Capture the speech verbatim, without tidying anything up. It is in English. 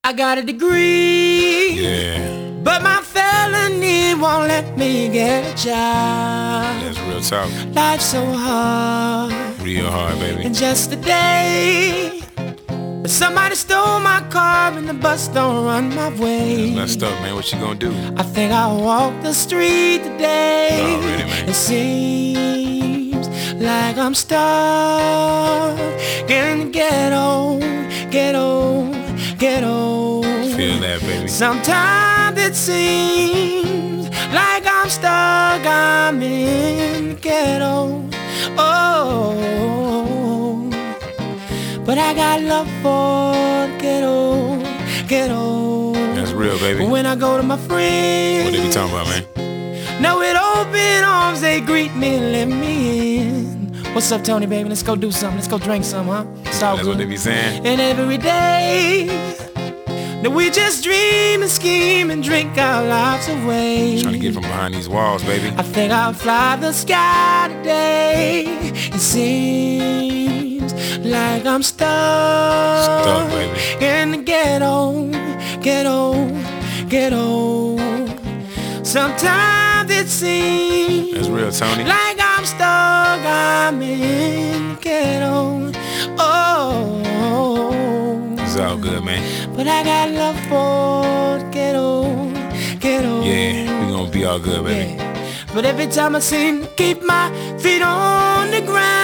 I got a degree, Yeah. but my felony won't let me get a job. That's real talk. Life's so hard. Real hard, baby. And just today, somebody stole my car and the bus don't run my way. That's messed up, man. What you gonna do? I think I'll walk the street today. Already, man. It seems like I'm stuck in the ghetto, ghetto, ghetto. Feel that, baby. Sometimes it seems like I'm stuck, I'm in the ghetto. Oh, but I got love for the ghetto, ghetto. That's real, baby. When I go to my friends, What they be talking about, man? now with open arms they greet me and let me in. What's up, Tony, baby? Let's go do something. Let's go drink some, huh? It's all That's good. what they be saying. And every day that we just dream and scheme and drink our lives away. Trying to get from behind these walls, baby. I think I'll fly the sky today. It seems like I'm stuck, Stuck, baby. in the ghetto, ghetto, ghetto. Sometimes it seems That's real, Tony. like I'm stuck, I'm in the ghetto. Oh, It's all good, man. but I got love for the ghetto, ghetto. Yeah, we gonna be all good, baby. Yeah. But every time I seem to keep my feet on the ground,